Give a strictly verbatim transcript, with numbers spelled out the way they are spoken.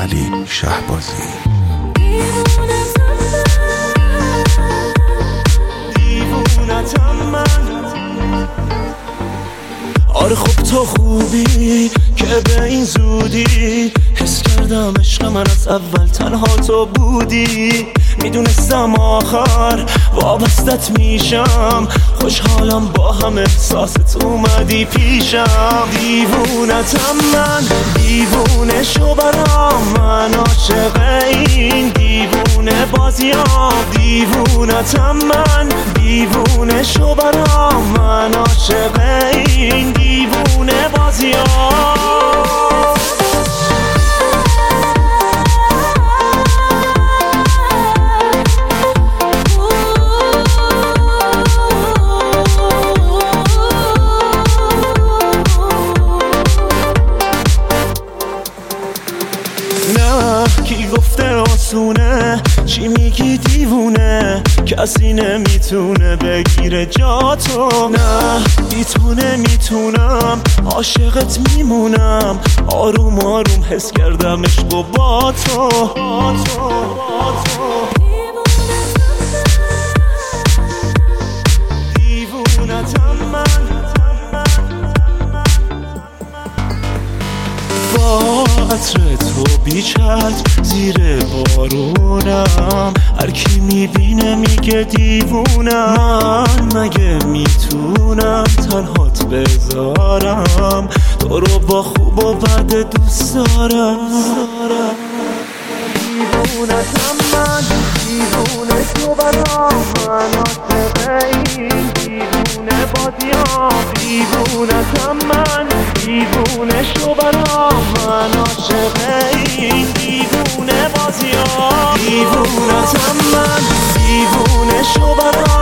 علی شهبازی. دیوونتم من، آره خب تو خوبی که به این زودی حس کردم عشق من از اول تنها تو بودی. میدونستم آخر وابستت میشم، خوشحالم با هم احساست اومدی پیشم. دیوونتم من، دیوونه شو برام، من عاشق این دیوونه بازیام. دیوونتم من، دیوونه شو برام، من عاشق این دیوونه بازیام. کی گفته آسونه، چی میگی دیوونه، کسی نمیتونه بگیره جاتو. نه بی تو نمیتونم، عاشقت میمونم، آروم آروم حس کردم عشق و با تو. دیوونتم من، با عطر تو بیچت زیر بارونم، هر کی میبینه میگه دیوونم. من مگه میتونم تنهات بذارم، تو رو با خوب و بد دوست دارم. دیوونتم من، دیوونه تو برام، من عاشق این دیوونه بازیام. دیوونتم من، دیوونه شو برام، من عاشق این دیوونه بازیام. دیوونتم من، دیوونه شو برام.